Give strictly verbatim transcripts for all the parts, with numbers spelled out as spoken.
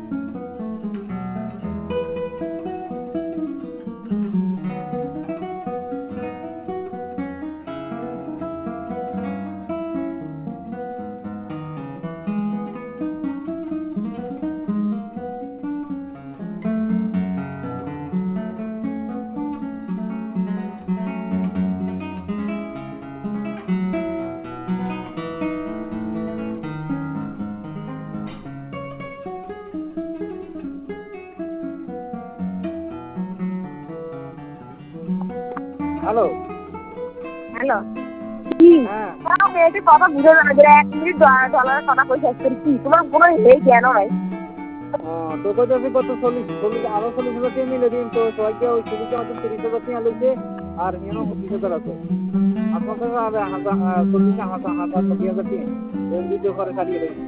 hello hello কি হ্যাঁ তোমার মেয়েটি কথা বুঝে না যে এক মিনিট ডলারের কথা কই শেষ করি কি তোমার কোনো এই জ্ঞান নাই তোকে যদি কত চল্লিশ চল্লিশ আরো চল্লিশ হাজার টাকা মিলে দিন তো সবাইকে ওই সুবিধা মতো তিরিশ হাজার টাকা লইছে আর হেন পঁচিশ হাজার আছে আপনার কাছে হাজার চল্লিশ হাজার হাজার নব্বই হাজার টাকা এমনি তো করে কাটিয়ে দেবেন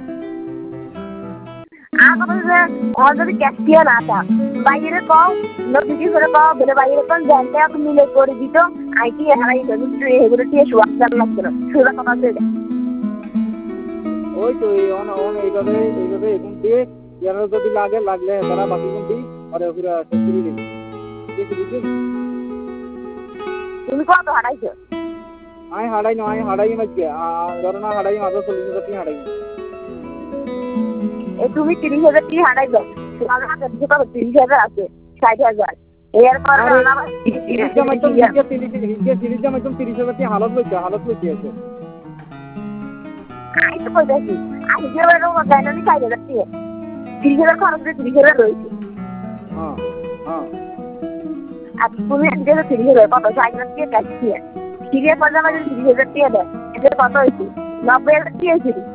আর কথা যে ওর যদি ক্যাশিয়া না থা বাইরে কও নদী করে কও বলে বাইরে কোন জানতে আপনি মিলে করে দিত আইটি হারাই দেবো এগুলো দিয়ে শুয়া লাগছে না শুয়া কথা আছে ওই তো এই অন অন এইভাবে এইভাবে এখন দিয়ে যারা যদি লাগে লাগলে তারা বাকি কোন দিই আর ওরা সত্যি দিই ঠিক আছে তুমি কত হারাইছো আমি হারাই না আমি হারাই মাঝে ধরো না হারাই মাঝে চল্লিশ হাজার টাকা হারাই এই তুমি তিরিশ হাজার টাকা হারাইছো তোমার হাতে দিতে পারো তিরিশ হাজার আছে ষাট হাজার এরপর তিরিশ হাজার টাকা হালত লইছে হালত লইছে আছে আমি তো কইতাছি আমি যে বেরো গাইনানি ষাট হাজার টাকা তিরিশ হাজার খরচ দিয়ে তিরিশ হাজার রয়েছে হ্যাঁ হ্যাঁ আর তুমি যে তিরিশ হাজার কত ষাট হাজার টাকা ক্যাশ দিয়ে ঠিক আছে পয়সা তিরিশ হাজার টাকা দেয় এদের কত হয়েছে নব্বই হাজার টাকা হয়েছে